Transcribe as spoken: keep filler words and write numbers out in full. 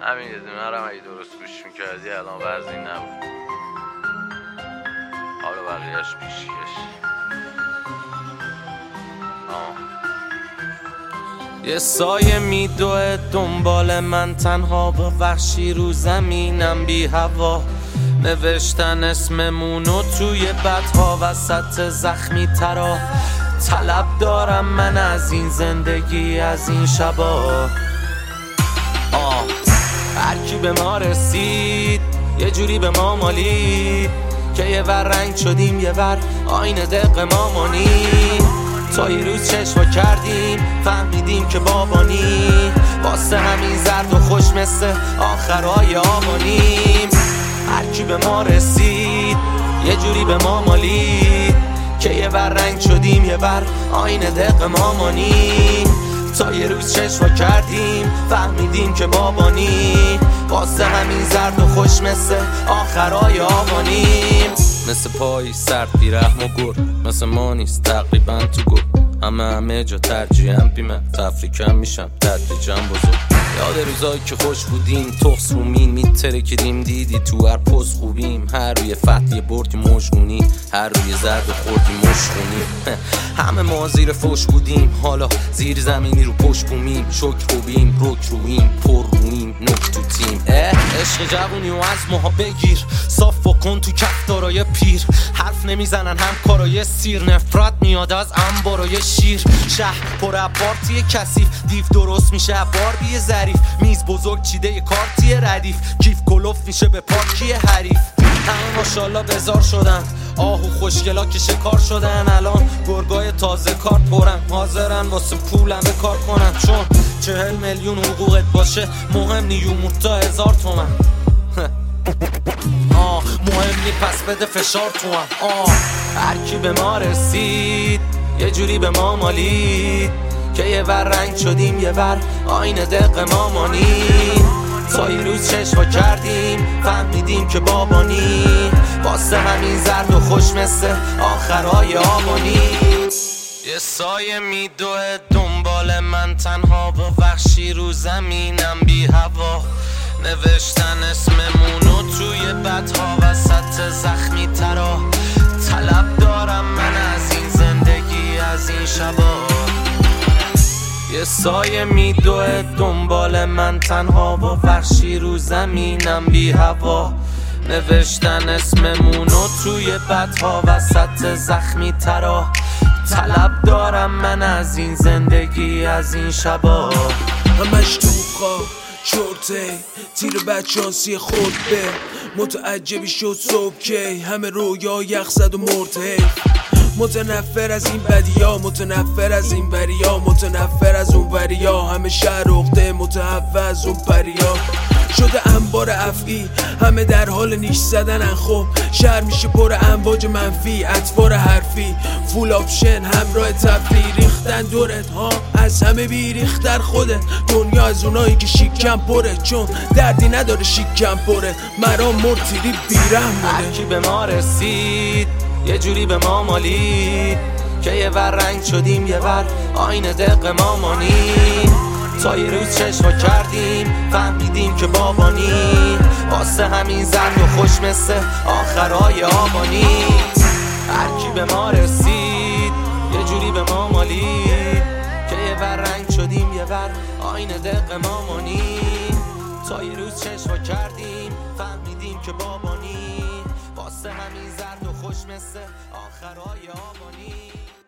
همین یه دونه رو اگه درست گوش میکردی الان وضعی نبود. حالا بقیهش پیشیش. یه سایه میدوه دنبال من تنها با وحشی رو زمینم بی هوا. نوشتن اسممونو توی بدها وسط زخمی ترا. طلب دارم من از این زندگی از این شبا. آه هر کی به ما رسید یه جوری به ما مالید که یه ور رنگ شدیم یه ور آینه دق ما مانیم. تا یه روز چشوا کردیم فهمیدیم که بابانی. واسه همین زرد و خوش مثل آخرای آبانیم. هر کی به ما رسید یه جوری به ما مالید که یه ور رنگ شدیم یه ور آینه دق ما مانیم. تا یه روز چشوا کردیم فهمیدیم که بابانی. واسه همین زرد و خوش مثل آخرای آبانیم. مثل پای سرد بی رحم و گر مثل ما نیست تقریبا تو گر. همه همه جا ترجیحم بیمه تفریکم میشم تدریجم بزرگ. یاد روزایی که خوش بودیم تخص رومین میترکیدیم دیدی تو هر پست خوبیم. هر روی فتح یه بردی مجگونی هر روی زرد و خوردی مشخونی. همه ما زیر فوش بودیم حالا زیر زمینی رو پشت بومیم. شکر خوبیم رک رویم پر رویم نک تو تیم. عشق جوونی و از ماها بگیر صاف و کن تو کفتارای پیر. حرف نمیزنن هم کارای سیر نفرت میاد از انبارای شیر. شهر پر پارتی کثیف دیو درست میشه باربی ظریف. میز بزرگ چیده یه کارتی ردیف کیف کلوف میشه به پارکی حریف. همه ماشالله بزار شدن آهو خوشگلا که شکار شدن. الان گرگای تازه کار پرن حاضرن واسه پولم به کار کنن. چون چهل میلیون حقوقت باشه مهم نی یومورد تا هزار تومن. آه مهم نی پس بده فشار تو هم. آه هر کی به ما رسید یه جوری به ما مالید که یه ور رنگ شدیم یه ور آینه دق ما مانیم. تا یه روز چشوا کردیم فهمیدیم که بابانی. واسه همین زرد و خوش مثل آخرای آبانیم. یه سایه میدوه دنبال من تنها با وحشی رو زمینم بی هوا. نوشتن اسممونو توی بدها وسط زخمی ترا. طلب دارم من از این زندگی از این شبا. یه سایه میدوه دنبال من تنها با وحشی رو زمینم بی هوا. نوشتن اسممونو توی بدها وسط زخمی ترا. طلب دارم من از این زندگی از این شبا. همش تو خواه چورته تیر بدشانسی خود به متعجبی شد صبح کی. همه رویا یخ زد و مرده. متنفر از این بدیا متنفر از این بریا متنفر از اون بریا. همه شهر اخته متحفظ اون پریا. شده انبار افعی همه در حال نیش زدنن. خب شهر میشه پر امواج منفی اطوار حرفی. فول آپشن همراه تفریح ریختن دورت ها از همه بیریختر خودت. دنیا از اونایی که شیکم پره چون دردی نداره شیکم پره. مرام مرتیری بیرم بوده. هر کی به ما رسید یه جوری به ما مالید که یه ور رنگ شدیم یه ور آینه دق ما مانیم. تا یه روز چشوا کردیم فهمیدیم که بابانی. واسه همین زرد و خوش مثل آخرای آبانی. هر کی به ما رسید یه جوری به ما مالید که یه ور رنگ شدیم یه ور آینه دق ما مانیم. تا یه روز چشوا کردیم فهمیدیم که بابانی. واسه همین زرد و خوش مثل آخرای آبانی.